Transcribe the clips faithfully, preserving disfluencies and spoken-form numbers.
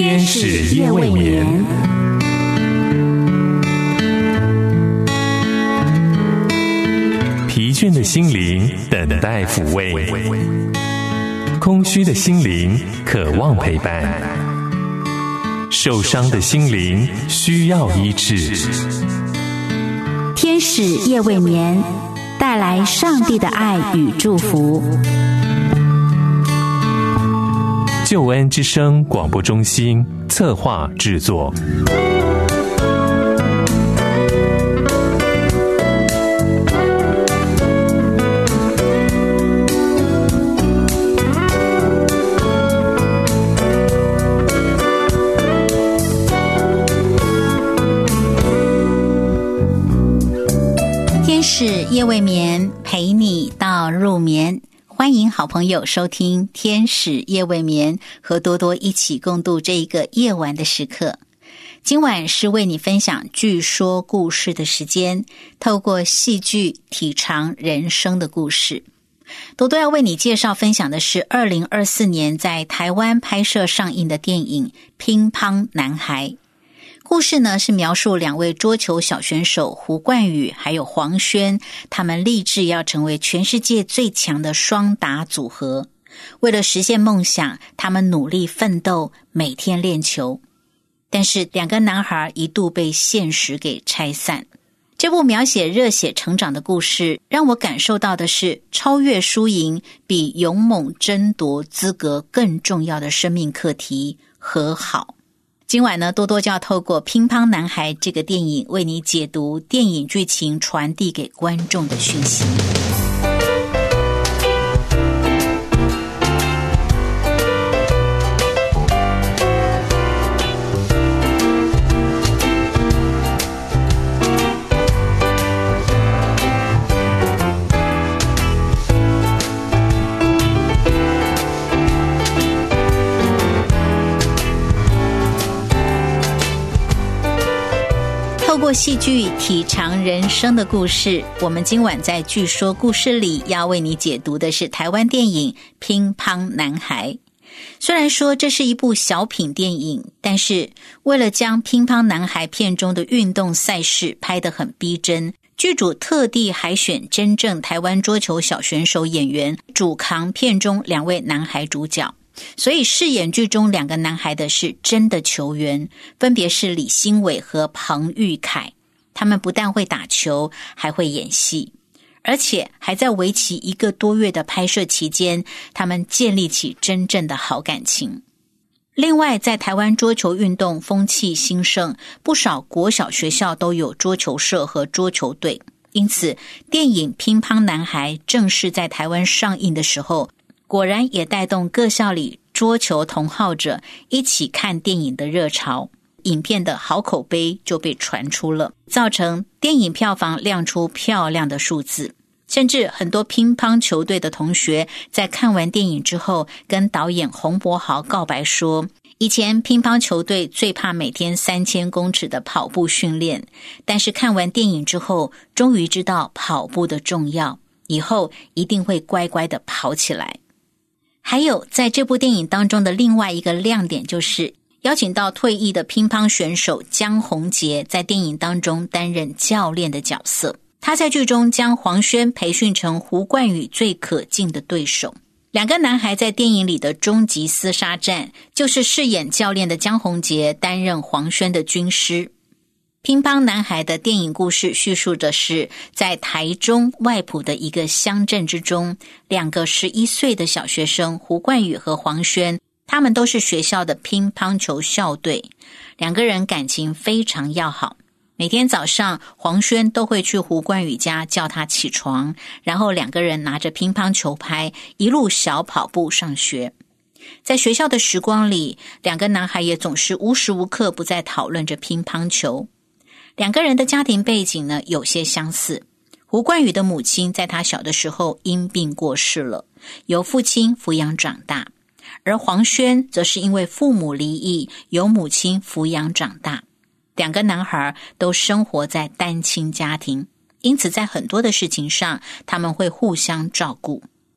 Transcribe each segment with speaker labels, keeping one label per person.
Speaker 1: 天使夜未眠。疲倦的心灵等待抚慰，空虚的心灵渴望陪伴，受伤的心灵需要医治。
Speaker 2: 天使夜未眠，带来上帝的爱与祝福。
Speaker 1: 救恩之声广播中心策划制作。
Speaker 2: 天使夜未眠，陪你到入眠。欢迎好朋友收听天使夜未眠，和多多一起共度这一个夜晚的时刻。今晚是为你分享剧说故事的时间，透过戏剧体尝人生的故事。多多要为你介绍分享的是二零二四年在台湾拍摄上映的电影《乒乓男孩》。故事呢是描述两位桌球小选手胡冠宇还有黄轩，他们立志要成为全世界最强的双打组合。为了实现梦想，他们努力奋斗，每天练球。但是两个男孩一度被现实给拆散。这部描写热血成长的故事，让我感受到的是超越输赢比勇猛争夺资格更重要的生命课题——和好。今晚呢，多多就要透过《乒乓男孩》这个电影，为你解读电影剧情传递给观众的讯息。透过戏剧体尝人生的故事，我们今晚在剧说故事里要为你解读的是台湾电影《乒乓男孩》。虽然说这是一部小品电影，但是为了将《乒乓男孩》片中的运动赛事拍得很逼真，剧组特地海选真正台湾桌球小选手演员，主扛片中两位男孩主角。所以饰演剧中两个男孩的是真的球员，分别是李兴伟和彭玉凯。他们不但会打球，还会演戏，而且还在为期一个多月的拍摄期间，他们建立起真正的好感情。另外，在台湾桌球运动风气兴盛，不少国小学校都有桌球社和桌球队，因此电影《乒乓男孩》正式在台湾上映的时候，果然也带动各校里桌球同好者一起看电影的热潮，影片的好口碑就被传出了，造成电影票房亮出漂亮的数字。甚至很多乒乓球队的同学在看完电影之后，跟导演洪柏豪告白说，以前乒乓球队最怕每天三千公尺的跑步训练，但是看完电影之后，终于知道跑步的重要，以后一定会乖乖的跑起来。还有在这部电影当中的另外一个亮点，就是邀请到退役的乒乓选手江宏杰在电影当中担任教练的角色。他在剧中将黄轩培训成胡冠宇最可敬的对手。两个男孩在电影里的终极厮杀战，就是饰演教练的江宏杰担任黄轩的军师。乒乓男孩的电影故事叙述的是在台中外埔的一个乡镇之中，两个十一岁的小学生胡冠宇和黄轩，他们都是学校的乒乓球校队，两个人感情非常要好。每天早上黄轩都会去胡冠宇家叫他起床，然后两个人拿着乒乓球拍一路小跑步上学。在学校的时光里，两个男孩也总是无时无刻不在讨论着乒乓球。两个人的家庭背景呢有些相似。胡冠宇的母亲在他小的时候因病过世了，由父亲抚养长大，而黄轩则是因为父母离异，由母亲抚养长大。两个男孩都生活在单亲家庭，因此在很多的事情上他们会互相照顾。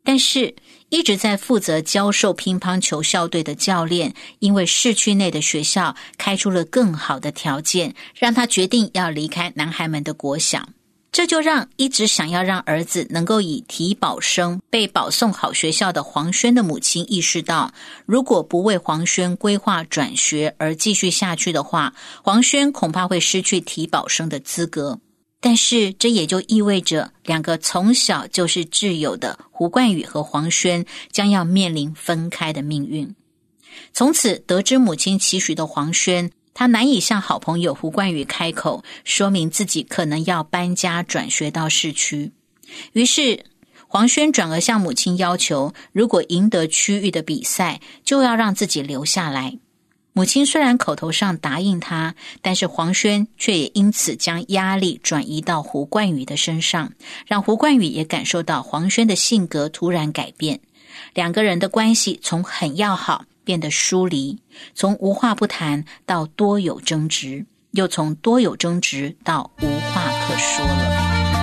Speaker 2: 但是一直在负责教授乒乓球校队的教练，因为市区内的学校开出了更好的条件，让他决定要离开男孩们的国小。这就让一直想要让儿子能够以体保生被保送好学校的黄轩的母亲意识到，如果不为黄轩规划转学而继续下去的话，黄轩恐怕会失去体保生的资格。但是这也就意味着两个从小就是挚友的胡冠宇和黄轩将要面临分开的命运。从此得知母亲期许的黄轩，他难以向好朋友胡冠宇开口，说明自己可能要搬家转学到市区。于是黄轩转而向母亲要求，如果赢得区域的比赛，就要让自己留下来。母亲虽然口头上答应他，但是黄轩却也因此将压力转移到胡冠宇的身上，让胡冠宇也感受到黄轩的性格突然改变。两个人的关系从很要好变得疏离，从无话不谈到多有争执，又从多有争执到无话可说了。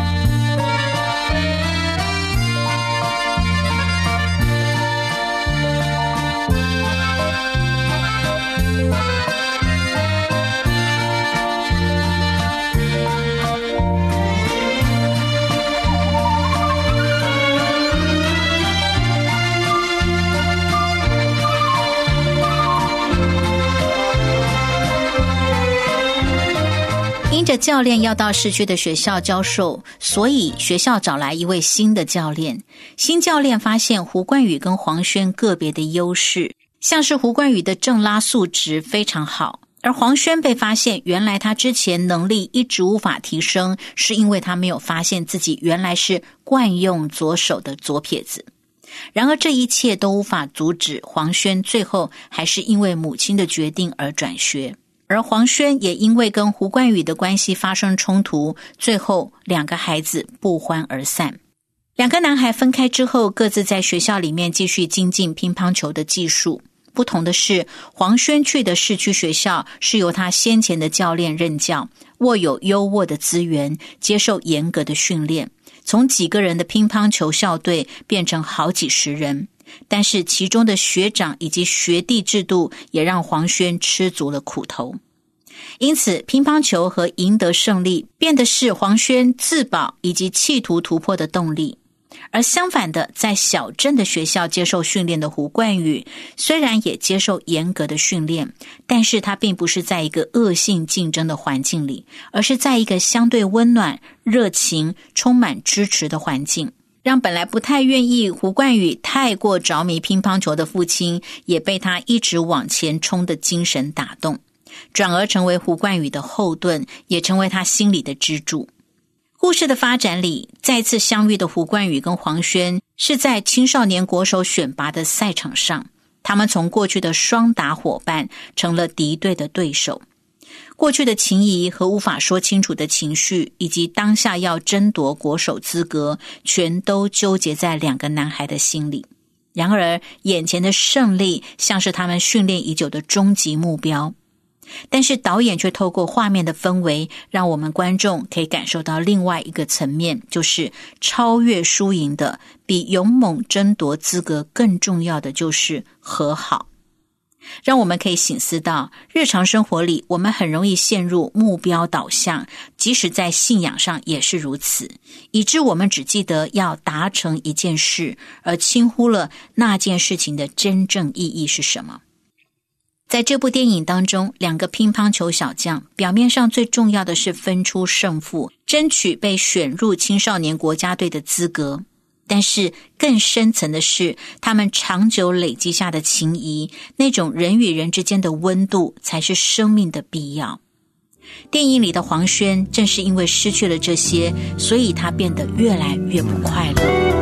Speaker 2: 因着教练要到市区的学校教授，所以学校找来一位新的教练。新教练发现胡冠宇跟黄轩个别的优势，像是胡冠宇的正拉素质非常好，而黄轩被发现原来他之前能力一直无法提升，是因为他没有发现自己原来是惯用左手的左撇子。然而这一切都无法阻止黄轩最后还是因为母亲的决定而转学。而黄轩也因为跟胡冠宇的关系发生冲突，最后两个孩子不欢而散。两个男孩分开之后，各自在学校里面继续精进乒乓球的技术。不同的是，黄轩去的市区学校是由他先前的教练任教，握有优渥的资源，接受严格的训练，从几个人的乒乓球校队变成好几十人。但是其中的学长以及学弟制度也让黄轩吃足了苦头。因此乒乓球和赢得胜利变得是黄轩自保以及企图突破的动力。而相反的，在小镇的学校接受训练的胡冠宇，虽然也接受严格的训练，但是他并不是在一个恶性竞争的环境里，而是在一个相对温暖、热情、充满支持的环境，让本来不太愿意胡冠宇太过着迷乒乓球的父亲，也被他一直往前冲的精神打动，转而成为胡冠宇的后盾，也成为他心里的支柱。故事的发展里，再次相遇的胡冠宇跟黄轩是在青少年国手选拔的赛场上，他们从过去的双打伙伴成了敌对的对手。过去的情谊和无法说清楚的情绪，以及当下要争夺国手资格，全都纠结在两个男孩的心里。然而眼前的胜利像是他们训练已久的终极目标，但是导演却透过画面的氛围，让我们观众可以感受到另外一个层面，就是超越输赢的，比勇猛争夺资格更重要的就是和好。让我们可以省思到，日常生活里我们很容易陷入目标导向，即使在信仰上也是如此，以致我们只记得要达成一件事，而轻忽了那件事情的真正意义是什么。在这部电影当中，两个乒乓球小将表面上最重要的是分出胜负，争取被选入青少年国家队的资格，但是更深层的是他们长久累积下的情谊，那种人与人之间的温度才是生命的必要。电影里的黄轩正是因为失去了这些，所以他变得越来越不快乐。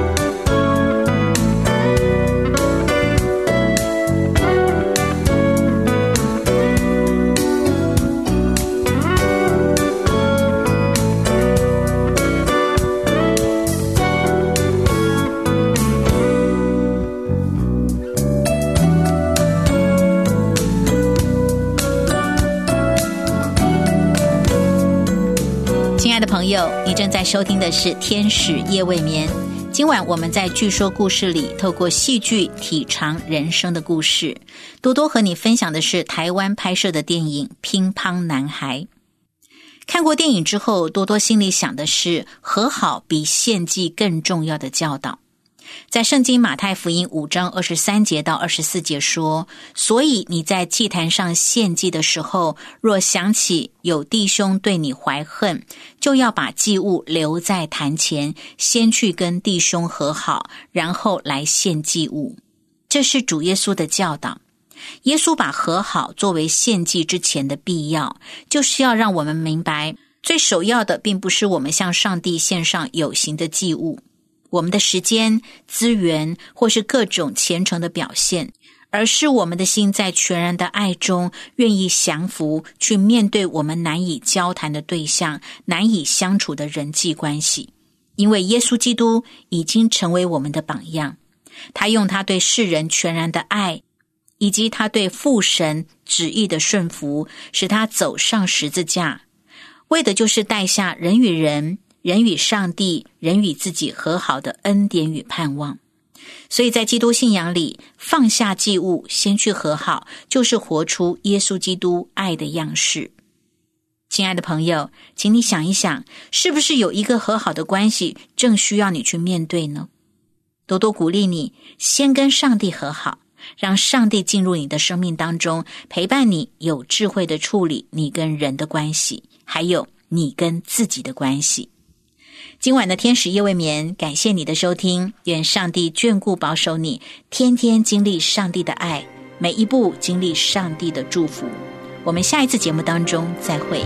Speaker 2: 亲爱的朋友，你正在收听的是天使夜未眠。 今晚我们在剧说故事里，透过戏剧体尝人生的故事。多多和你分享的是台湾拍摄的电影《乒乓男孩》。看过电影之后，多多心里想的是和好比献祭更重要的教导。在圣经马太福音五章二十三节到二十四节说，所以你在祭坛上献祭的时候，若想起有弟兄对你怀恨，就要把祭物留在坛前，先去跟弟兄和好，然后来献祭物。这是主耶稣的教导。耶稣把和好作为献祭之前的必要，就是要让我们明白，最首要的并不是我们向上帝献上有形的祭物，我们的时间、资源或是各种虔诚的表现，而是我们的心在全然的爱中，愿意降服，去面对我们难以交谈的对象，难以相处的人际关系。因为耶稣基督已经成为我们的榜样，他用他对世人全然的爱，以及他对父神旨意的顺服，使他走上十字架，为的就是带下人与人、人与上帝、人与自己和好的恩典与盼望。所以在基督信仰里，放下祭物，先去和好，就是活出耶稣基督爱的样式。亲爱的朋友，请你想一想，是不是有一个和好的关系正需要你去面对呢？多多鼓励你，先跟上帝和好，让上帝进入你的生命当中，陪伴你有智慧的处理你跟人的关系，还有你跟自己的关系。今晚的天使夜未眠，感谢你的收听，愿上帝眷顾保守你，天天经历上帝的爱，每一步经历上帝的祝福。我们下一次节目当中再会。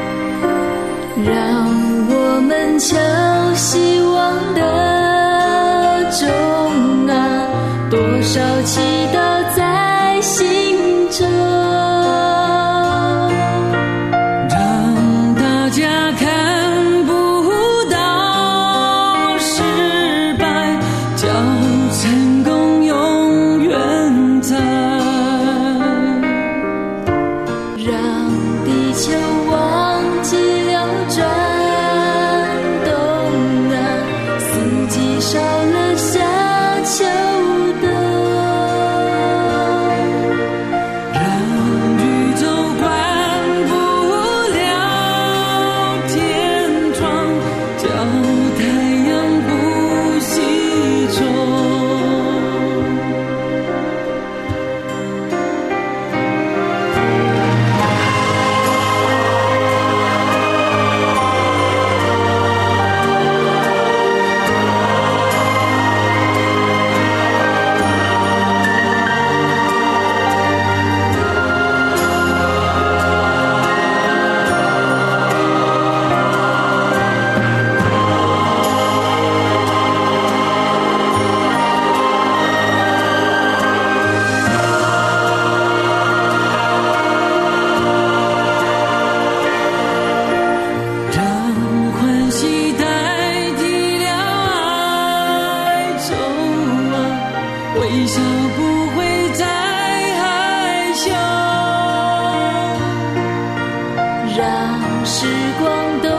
Speaker 3: 让我们求希望的钟啊，多少祈祷在心中，让大家看不到失败，叫成功永远在，让地球忘记了转动啊，四季少了夏秋冬，微笑不会再害羞，让时光都